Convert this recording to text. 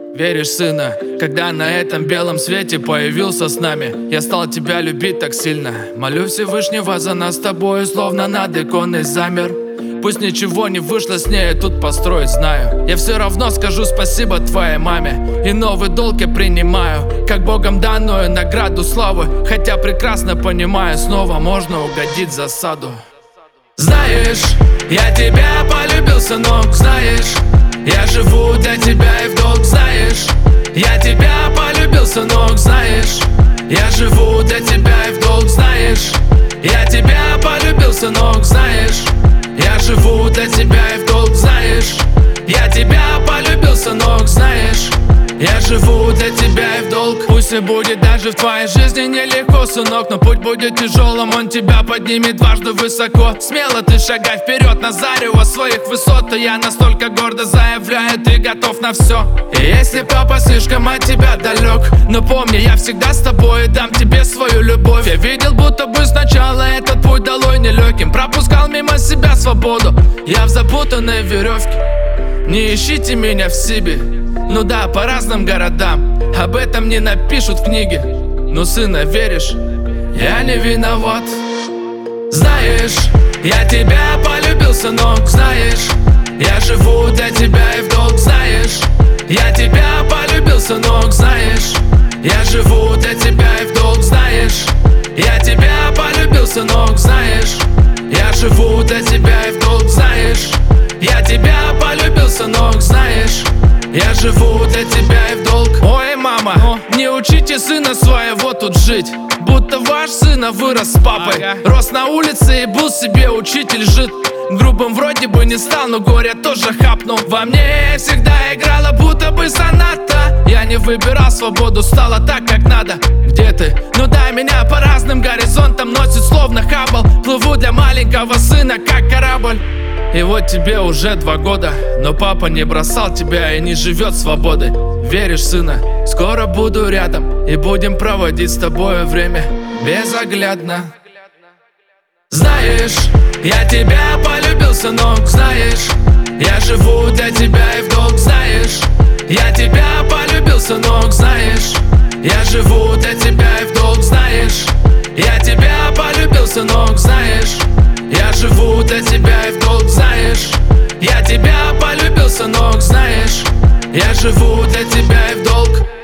Веришь, сына, когда на этом белом свете появился с нами, я стал тебя любить так сильно. Молю Всевышнего за нас с тобой, словно над иконой замер. Пусть ничего не вышло с ней тут построить, знаю. Я все равно скажу спасибо твоей маме, и новый долг я принимаю, как Богом данную награду славы. Хотя прекрасно понимаю, снова можно угодить в засаду. Знаешь, я тебя полюбил, сынок, знаешь, я живу для тебя и в долг, знаешь. Я тебя полюбил, сынок, знаешь, я живу для тебя и в долг, знаешь. Я тебя полюбил, сынок, знаешь, я живу для тебя и в долг, знаешь. Я тебя полюбил, сынок, знаешь, я живу для тебя и в долг. Пусть и будет даже в твоей жизни нелегко, сынок, но путь будет тяжелым, он тебя поднимет дважды высоко. Смело ты шагай вперед на зарево своих высот, и я настолько гордо заявляю, ты готов на все. И если папа слишком от тебя далек, но помни, я всегда с тобой и дам тебе свою любовь. Я видел, будто бы сначала этот путь долой нелегким, пропускал мимо себя свободу, я в запутанной веревке. Не ищите меня в Сибири, ну да, по разным городам, об этом не напишут в книге. Ну, сына, веришь, я не виноват. Знаешь, я тебя полюбил, сынок, знаешь, я живу для тебя и в долг, знаешь. Я тебя полюбил, сынок, знаешь, я живу для тебя и в долг, знаешь. Я тебя полюбил, сынок, знаешь, я живу для тебя и в долг, знаешь. Я тебя полюбил, сынок, знаешь, я живу для тебя и в долг. Ой, мама, не учите сына своего тут жить, будто ваш сын вырос с папой. Рос на улице и был себе учитель жит. Грубым вроде бы не стал, но горе тоже хапнул. Во мне всегда играла будто бы соната. Я не выбирал свободу, стало так, как надо. Где ты? Ну дай меня по разным горизонтам носит, словно Хаббл. Плыву для маленького сына, как корабль. И вот тебе уже 2 года, но папа не бросал тебя и не живет свободой. Веришь, сына, скоро буду рядом, и будем проводить с тобой время безоглядно. Знаешь, я тебя полюбил, сынок, знаешь, я живу для тебя и в долг, знаешь. Я тебя полюбил, сынок, знаешь, я живу для тебя и в долг, знаешь. Я тебя полюбил, сынок, знаешь, я живу для тебя и в долг, знаешь. Я тебя полюбил, сынок, знаешь, я живу для тебя и в долг.